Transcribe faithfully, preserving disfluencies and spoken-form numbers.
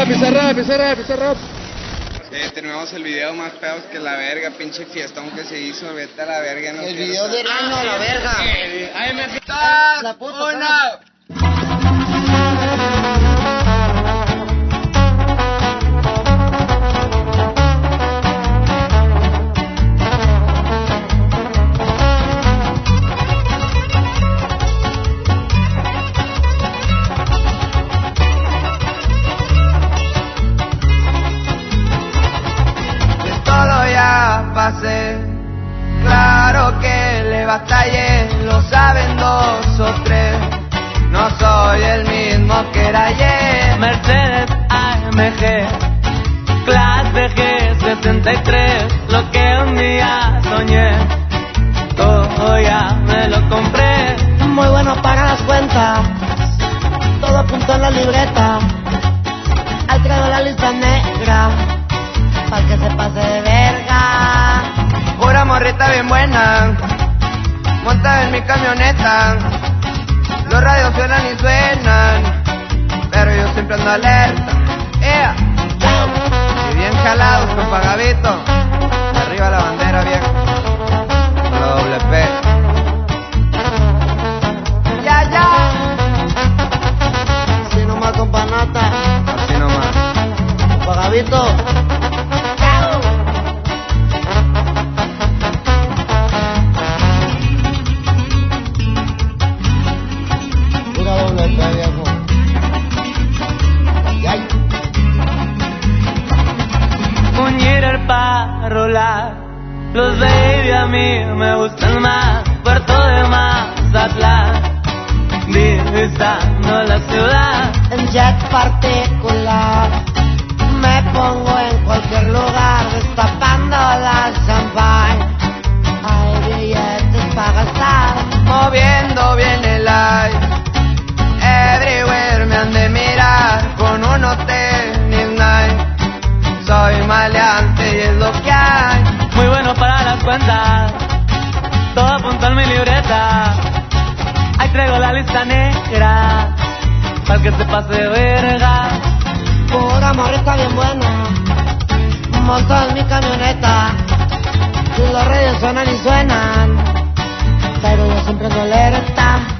Pizarra, Pizarra, Pizarra. Eh, terminamos el video más pedos que la verga, pinche fiestón que se hizo, vete a la verga, no El quiero video saber. del año a la verga. Ahí me La puta una. Pasé. Claro que le batallé, lo saben dos o tres. No soy el mismo que era ayer. Mercedes A M G, clase G sesenta y tres, lo que un día soñé, todo ya me lo compré. Muy bueno para las cuentas, todo apuntó en la libreta. Ahí traigo la lista negra, para que se pase de verga. Pura morrita bien buena, monta en mi camioneta. Los radios suenan y suenan, pero yo siempre ando alerta. Yeah. Y bien jalados con pagavito, arriba la bandera bien, con la doble P. Ya, ya. Así nomás con panata, Así nomás. pagavito. Para rolar, los baby a mí me gustan más. Puerto de Mazatlán, divisando la ciudad. En jet particular, me pongo en cualquier lugar, destapando la champagne. Hay billetes para gastar, Moviendo bien el aire, everywhere me han de mirar con unos tenis Nike. Soy maleante y es lo que hay. Muy bueno para las cuentas, todo apunto en mi libreta. Ahí traigo la lista negra, para que se pase de verga. pura morrita bien buena, monto en mi camioneta. Y los radios suenan y suenan, pero yo siempre ando alerta.